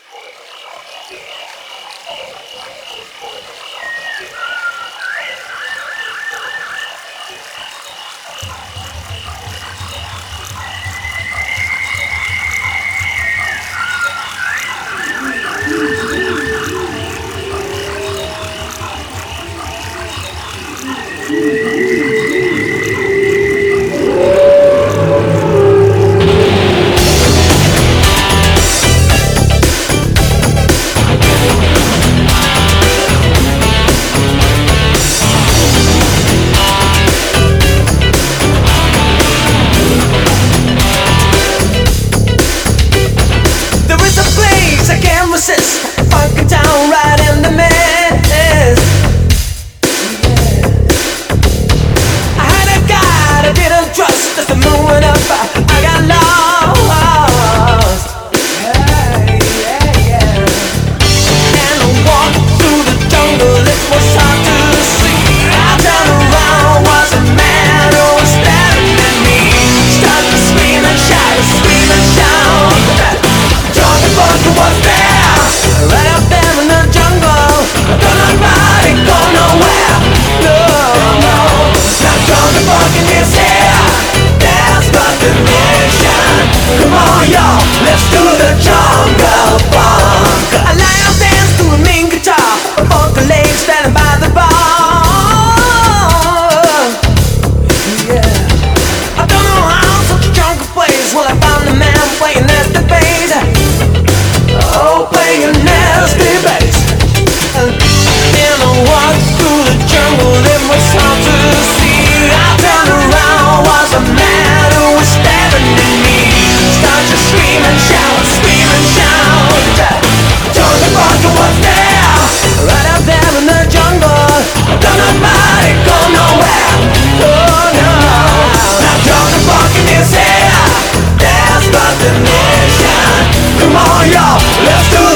Funky town right in the mess. I had a guy I didn't trust, just a moving up, I got lost. Hey, yeah, yeah. And I walked through the jungle, it was hard to see. I turned around, was a man who was staring at me. Started to scream and shout, scream and shout. Johnny Bunker was there, right up there in the jungle. Don't nobody go nowhere. No, no. Now Johnny Bunker is here. That's but the mission. Come on, y'all, let's do the jungle funk. I lion dance to a mean guitar, a funky lady standing by the bar. Yeah. I don't know how such a jungle plays. Well, I found the man playing at the bass. Oh, playing nasty bass. And I walked through the jungle, it was hard to see. I turned around, was a man who was staring at me. Started to scream and shout, scream and shout. Johnny Bunker was there, right up there in the jungle. Don't nobody go nowhere. Oh no. Now Johnny Bunker is here. That's but the mission. Come on, y'all, let's do